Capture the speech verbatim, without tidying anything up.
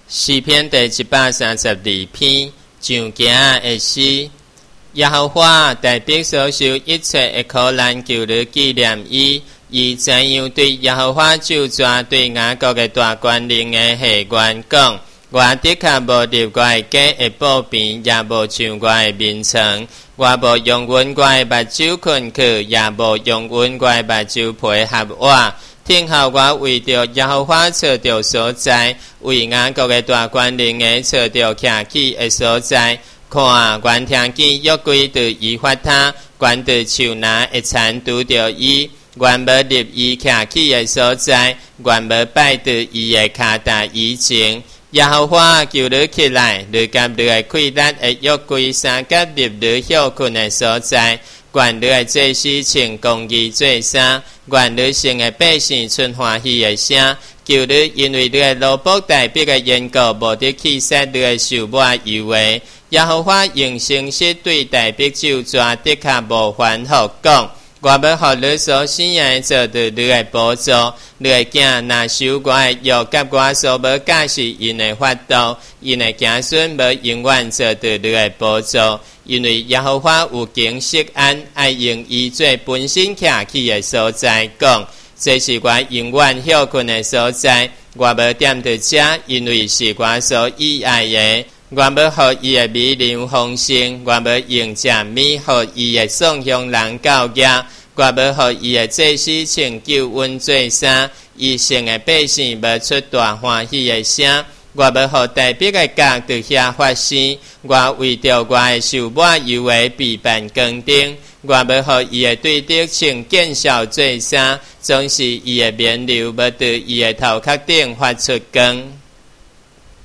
诗篇第一百三十二篇，上行的诗。耶和华代笔所受一切的苦难，求你纪念伊。伊怎样对耶和华咒詛，对雅各的大官人的下官讲：我的确无入我的家的宝边，也无上我的眠床。我无用阮我的目睭困去，也无用阮我的目睭配合我。听候我为着耶和华找着所在，为雅各的大官人的找着徛起的所在。看，原听见约柜对伊发他，原对手拿一铲拄着伊，原无入伊徛起的所在，原无拜对伊的脚踏以前。耶和华求你起来，你甲你的溃烂的约柜三甲入你休困的所在。愿你的祭司穿公义做衫，愿你生的百姓存欢喜的声。求你因为你的奴仆代笔的缘故，无得气杀你的受抹油的。耶和华用诚实对代笔咒詛，的确无反复讲。我要互你所生的做到你的宝座，你的囝若守我的约，甲我所无假是因的法度，因的子孙无永远做到你的宝座。因为耶和华有经释安，爱用伊做本身徛起的所在，讲这是我永远休困的所在。我无踮在这，因为是我所喜爱的。我要互伊的美良丰盛，我要用食米，互伊的送乡人教业。我要互伊的祭司穿救恩做衫，伊生的百姓要出大欢喜的声。我要互代笔的角伫遐发生，我为着我的受抹油的备办光灯。我要互伊的对敌穿见效做衫，总是伊的面流要伫伊的头壳顶发出光。